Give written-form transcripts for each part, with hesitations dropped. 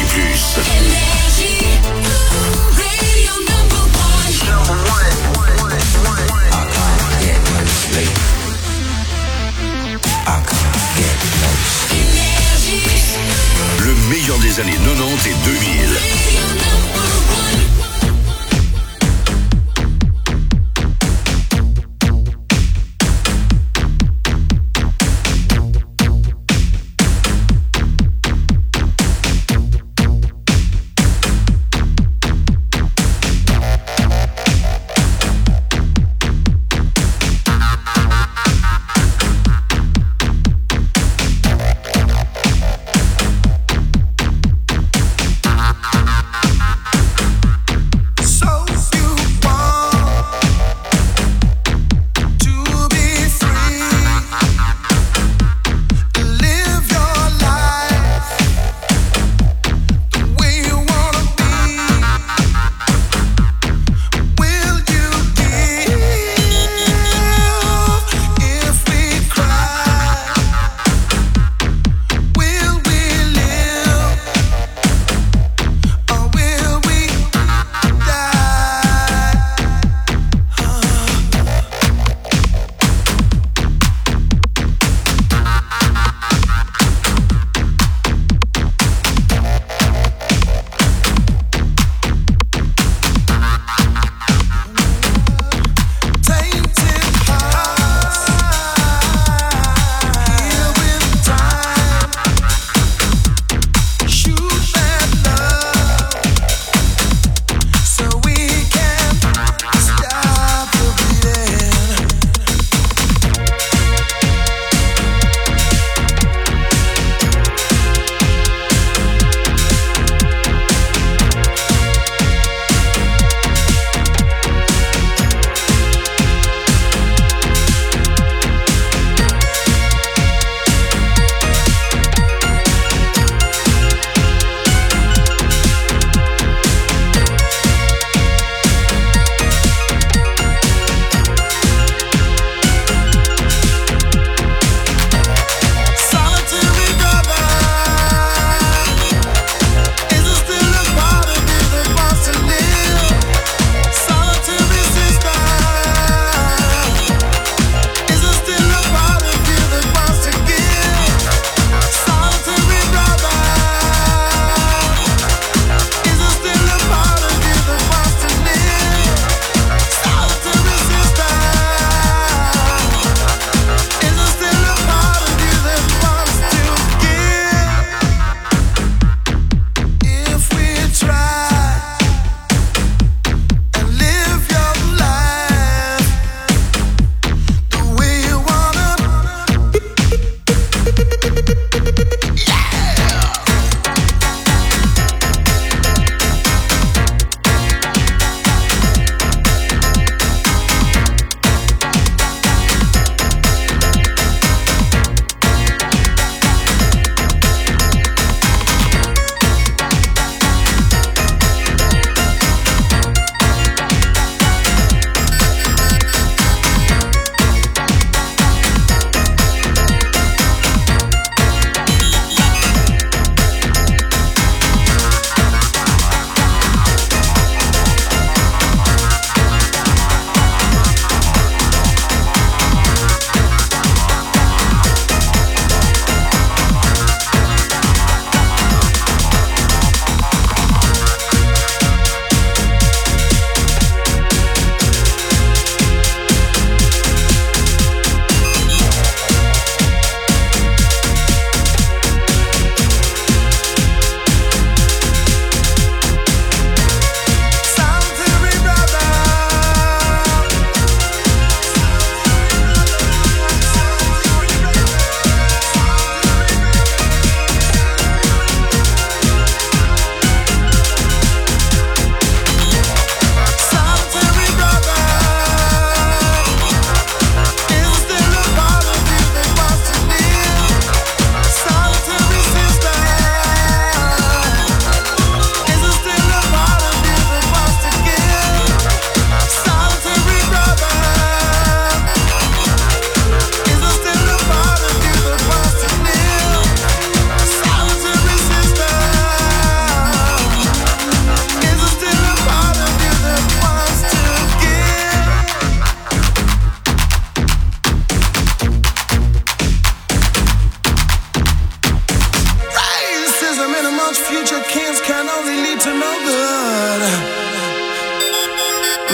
plus. Le meilleur des années 90 et 2000.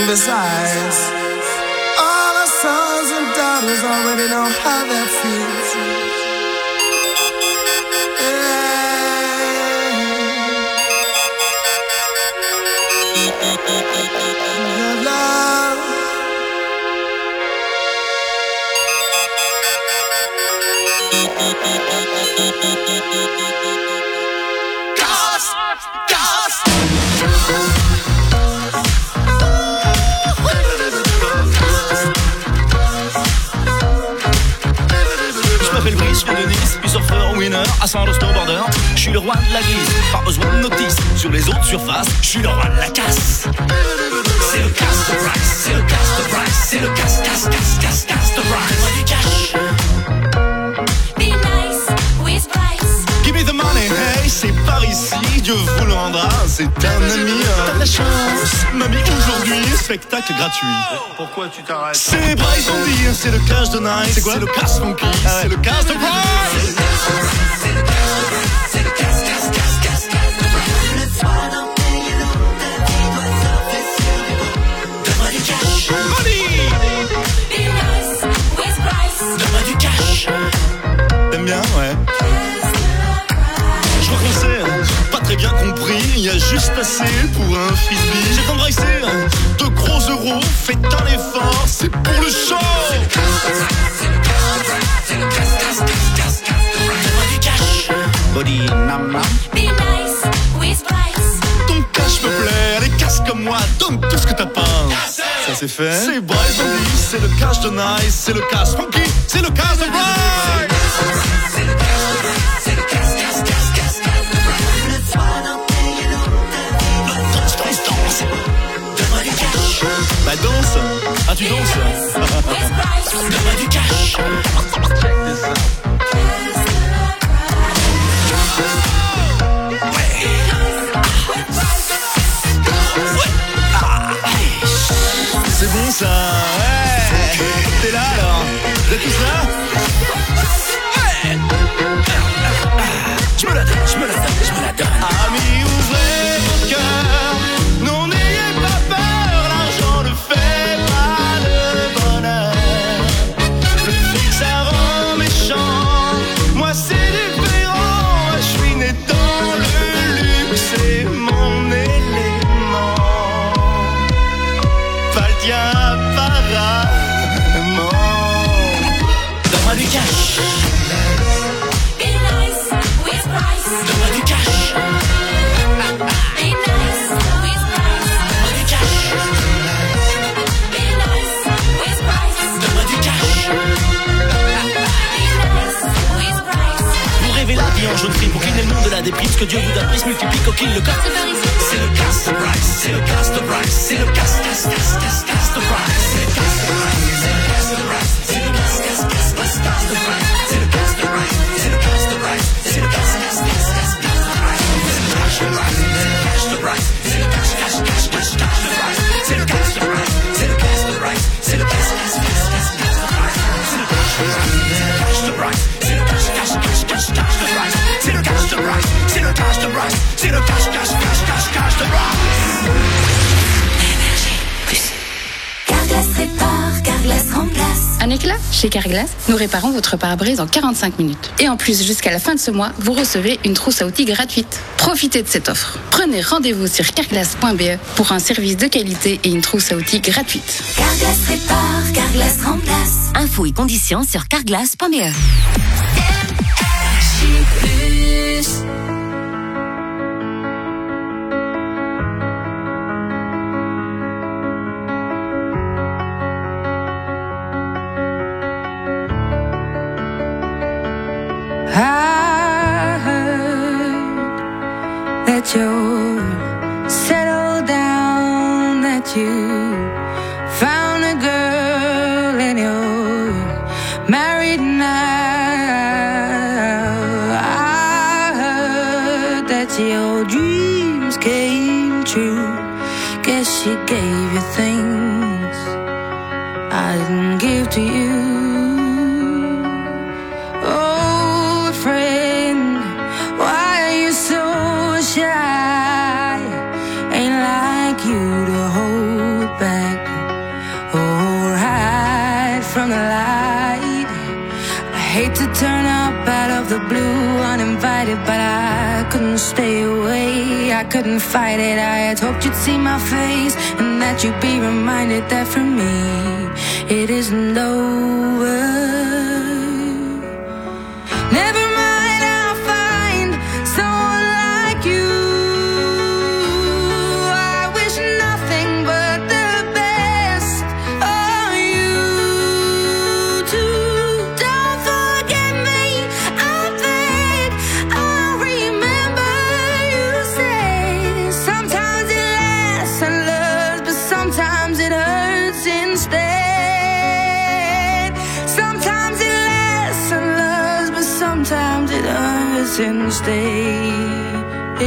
And besides, all our sons and daughters already know how that feels. Love. Je viens de Nice, puis surfeur, winner, ascendant snowboarder. Je suis le roi de la glisse, pas besoin de notice. Sur les autres surfaces, je suis le roi de la casse. C'est le casse de Bryce, c'est le casse de Bryce, c'est le casse de Bryce. Moi du cash. Be nice with Bryce. Give me the money, hey, c'est par ici, Dieu vous le rendra, c'est un ami. T'as de la chance, mamie, aujourd'hui, spectacle gratuit. Pourquoi tu t'arrêtes? C'est Bryce Bondy, c'est le cash de Nice. C'est quoi? C'est le cash funky, c'est le cash de Bryce. C'est le cash de Bryce. C'est le cash de Bryce. Le soir d'un pays long, ta vie doit surfer sur les bords. Donne-moi du cash. Money. Be nice with Bryce. Donne-moi du cash. T'aimes bien, ouais. Je crois qu'on s'est pas très bien compris. Il y a juste assez pour un frisbee. J'ai embrassé de gros euros. Faites un effort, c'est pour le show. C'est le cash de Bryce. C'est le cash de Bryce. C'est le cash de Bryce. Donne-moi du cash. Body nam nam. Be nice with Bryce. Ton cash me plaît, allez casse comme moi, donne tout ce que t'as pas. Ça c'est fait. C'est Bryce Bondy, c'est le cash de Nice, c'est le cash funky, c'est le cash de Bryce. C'est le cash de Bryce. C'est le cash de Bryce. Le soir d'un pays long, ta vie doit Danse. Donne-moi du cash. Bah danse. Ah tu danses. With Bryce. Donne-moi du cash. C'est bon ça, ouais. T'es là alors? Vous êtes tous là? Ouais. Je me la donne, je me la donne, je me la donne. Amis, ouvrez vos cœurs, non n'ayez pas peur, l'argent ne fait pas le bonheur. Le fric ça rend méchant, moi c'est différent, je suis né dans le luxe, c'est mon élément. Pas le tien apparemment. Donne-moi du cash. Be nice with Bryce. Donne-moi du cash. Be nice with Bryce. Donne-moi du cash. Be nice with Bryce. Donne-moi du cash. Be nice with Bryce. Vous rêvez la vie en jaune prix pour qu'il n'ait le monde de la déprime. Ce que Dieu vous donne, il se multiplie, coquille le corps. C'est le casse de Bryce, c'est le casse de Bryce, c'est le casse de Bryce. C'est le casse de Bryce, c'est le casse de Bryce, c'est le casse de Bryce, c'est le casse de Bryce, c'est le casse de Bryce, c'est le casse de Bryce, c'est le casse de Bryce, c'est le casse de Bryce, c'est le casse de Bryce, c'est le casse de Bryce, c'est le casse de Bryce, c'est le cash de Bryce, c'est le cash de Bryce, c'est le cash de Bryce. Carglass répare, Carglass remplace. Un éclat? Chez Carglass, nous réparons votre pare-brise en 45 minutes. Et en plus, jusqu'à la fin de ce mois, vous recevez une trousse à outils gratuite. Profitez de cette offre. Prenez rendez-vous sur carglass.be pour un service de qualité et une trousse à outils gratuite. Carglass répare, Carglass remplace. Infos et conditions sur carglass.be. I heard that you're settled down, that you found a girl and you're married now. I heard that your dreams came true. Guess she gave you things I didn't give to you. Back from the light. I hate to turn up out of the blue uninvited, but I couldn't stay away, I couldn't fight it. I had hoped you'd see my face and that you'd be reminded that for me it isn't over. Never mind, I'll find someone like you. I wish nothing but the best for you too. Don't forget me, I beg. I'll remember you say sometimes it lasts and loves, but sometimes it hurts instead. Sometimes it lasts and loves, but sometimes it hurts instead.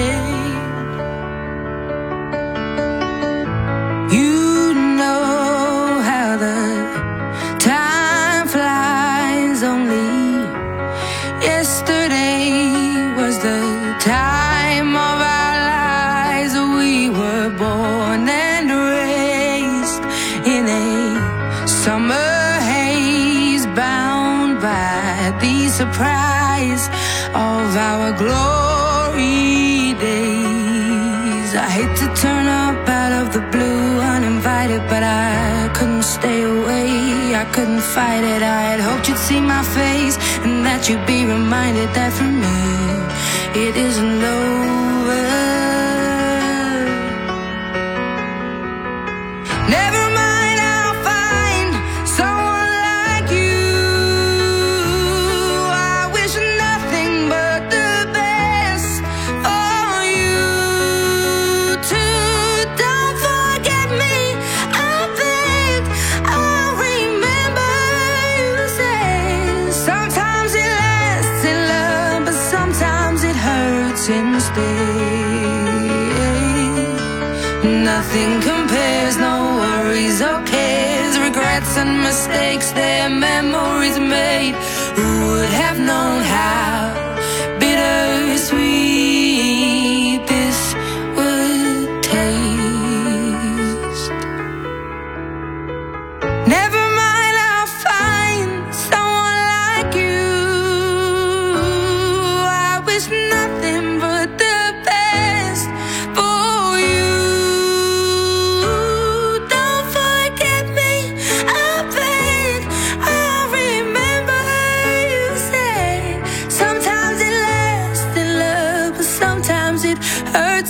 You know how the time flies. Only yesterday was the time of our lives. We were born and raised in a summer haze, bound by the surprise of our glory days. I hate to turn up out of the blue uninvited, but I couldn't stay away, I couldn't fight it. I had hoped you'd see my face and that you'd be reminded that for me it isn't over. Never mind, I'll find someone like you. I wish nothing but the best for you too. Don't forget me, I beg. I'll remember you say sometimes it lasts in love, but sometimes it hurts instead. Nothing compares, no worries or cares, regrets and mistakes, their memories made. Who would have known how bittersweet this would taste? Never mind, I'll find someone like you. I wish nothing but the best for you. Don't forget me, I beg. I'll remember you say sometimes it lasts in love, but sometimes it hurts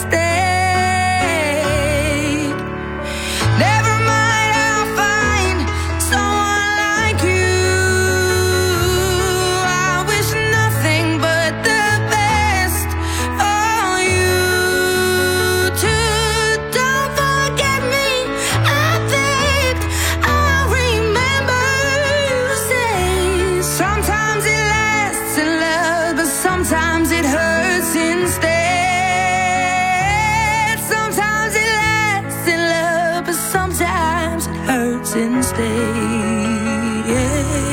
instead. Never mind, I'll find someone like you. I wish nothing but the best for you too. Don't forget me, I beg. I'll remember you say sometimes it lasts in love, but sometimes it hurts instead. Sometimes it lasts in love, but sometimes it hurts instead.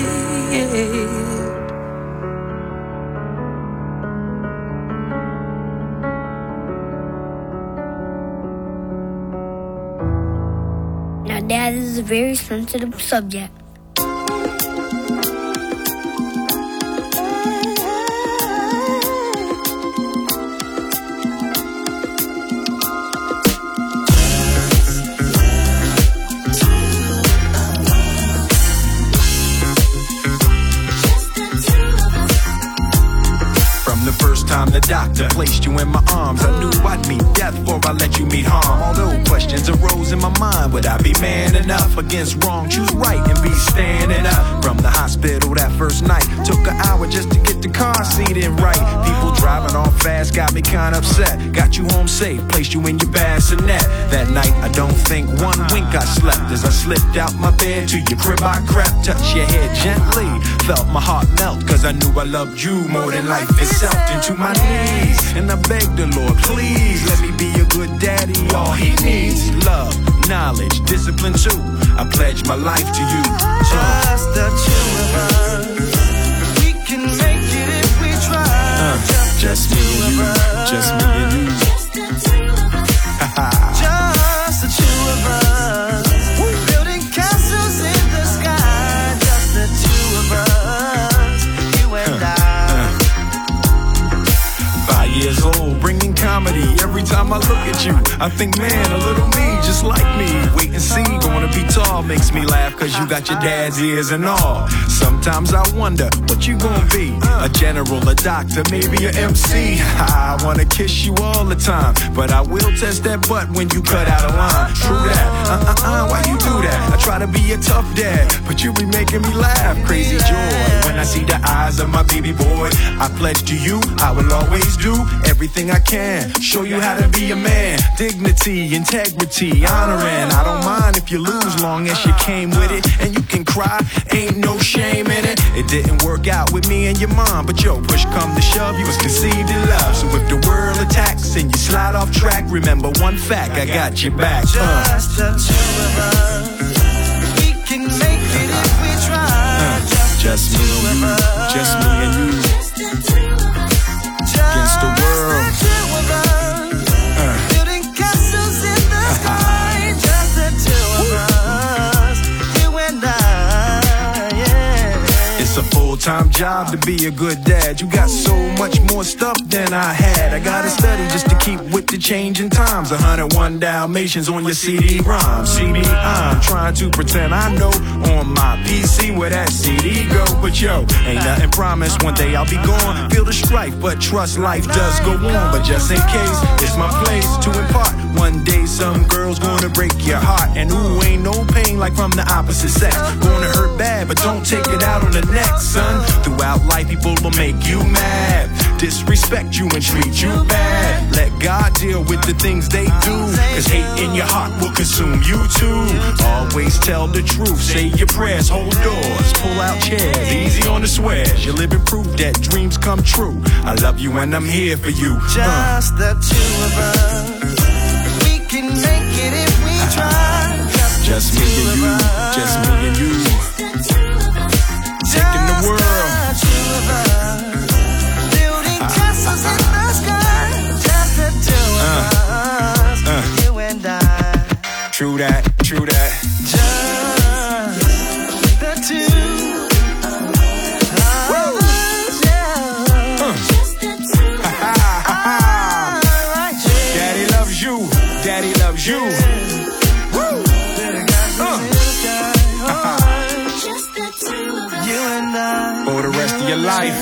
Now, Dad, this is a very sensitive subject. From the first time the doctor placed you in my arms, I knew I'd meet death before I let you meet harm. Although questions arose in my mind, would I be man enough against wrong? Choose right and be standing up. From the hospital that first night, took an hour just to get the car seat in right. People driving off fast got me kinda upset. Got you home safe, placed you in your bassinet. That night I don't think one wink I slept. As I slipped out my bed to your crib I crept. Touched your head gently, felt my heart melt, cause I knew I loved you more than life itself. Into my knees, and I begged the Lord, please let me be a good daddy. All he needs, love, knowledge, discipline too. I pledge my life to you. Just the two of us, we can make it if we try. Just me and you, just me and you. Just the two of us, building castles in the sky. time I look at you, I think, man, a little me, just like me. Wait and see, gonna be tall, makes me laugh, cause you got your dad's ears and all. Sometimes I wonder, what you gonna be? A general, a doctor, maybe a MC. I wanna kiss you all the time, but I will test that butt when you cut out a line. True that, why you do that? I try to be a tough dad, but you be making me laugh. Crazy joy when I see the eyes of my baby boy. I pledge to you, I will always do everything I can, show you how to be a man. Dignity, integrity, honoring. I don't mind if you lose, long as you came with it. And you can cry, ain't no shame in it. It didn't work out with me and your mom, but yo, push come to shove, you was conceived in love. So if the world attacks and you slide off track, remember one fact, I got your back. Just the two of us, we can make it if we try. Just me and you, just me and you, against the world. Building castles in the sky. Just the two of us, you and I, yeah. It's a full-time job to be a good dad. You got so much more stuff than I had. I gotta study just to keep with the changing times. 101 Dalmatians on your CD-ROM. CD, I'm trying to pretend I know on my PC where that CD go. But yo, ain't nothing promised. One day I'll be gone. Feel the strife, but trust life does go on. But just in case, it's my place to impart. One day some girl's gonna break your heart. And ooh, ain't no pain like from the opposite sex. Gonna hurt bad, but don't take it out on the next, son. Throughout life, people will make you mad, disrespect you and treat you bad. Let God deal with the things they do, cause hate in your heart will consume you too. Always tell the truth, say your prayers, hold doors, pull out chairs, easy on the swears. You're living proof that dreams come true. I love you and I'm here for you. Just the two of us, we can make it if we try. Just me and you, just me and you, taking the world. Just the two of us, building castles in the sky. Just the two of us, you and I. True that, true that. Just the two of us, yeah. Just the two of us. Daddy loves you, daddy loves you. Woo! Just the two of us, you and I. For the rest of your life.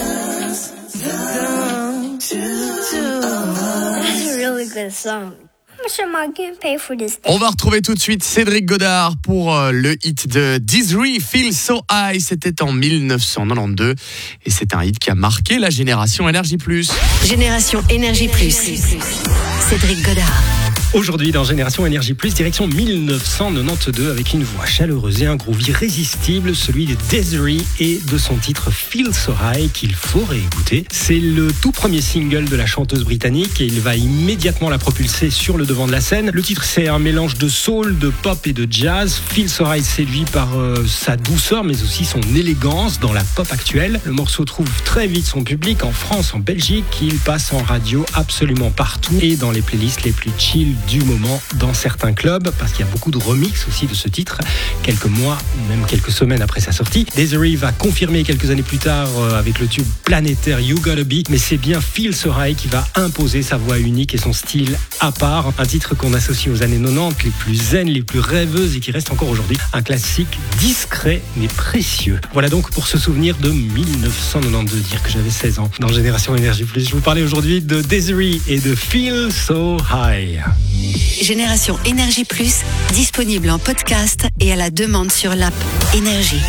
That's a really good song. How much am I getting paid for this day? On va retrouver tout de suite Cédric Godard pour le hit de Desiree, Feel So High. C'était en 1992 et c'est un hit qui a marqué la génération Énergie+. Génération Énergie+. Cédric Godard. Aujourd'hui, dans Génération Énergie+, direction 1992 avec une voix chaleureuse et un groove irrésistible, celui de Desiree et de son titre Feel So High qu'il faut réécouter. C'est le tout premier single de la chanteuse britannique et il va immédiatement la propulser sur le devant de la scène. Le titre, c'est un mélange de soul, de pop et de jazz. Feel So High séduit par sa douceur mais aussi son élégance dans la pop actuelle. Le morceau trouve très vite son public en France, en Belgique. Il passe en radio absolument partout et dans les playlists les plus chill du moment dans certains clubs, parce qu'il y a beaucoup de remix aussi de ce titre, quelques mois ou même quelques semaines après sa sortie. Desiree va confirmer quelques années plus tard avec le tube planétaire You Gotta Be, mais c'est bien Feel So High qui va imposer sa voix unique et son style à part. Un titre qu'on associe aux années 90, les plus zen, les plus rêveuses et qui reste encore aujourd'hui un classique discret mais précieux. Voilà donc pour ce souvenir de 1992, dire que j'avais 16 ans. Dans Génération Énergie+, je vous parlais aujourd'hui de Desiree et de Feel So High. Génération Énergie+, disponible en podcast et à la demande sur l'app Énergie.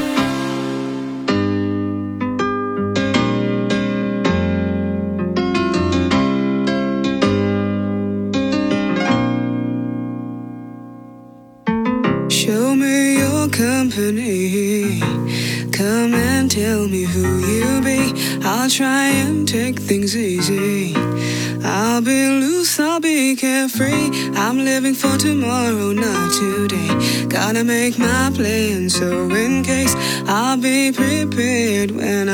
Show me your company. Come and tell me who you be. I'll try and take things easy. I'll be loose, I'll be carefree. I'm living for tomorrow, not today. Gotta make my plan, so in case I'll be prepared when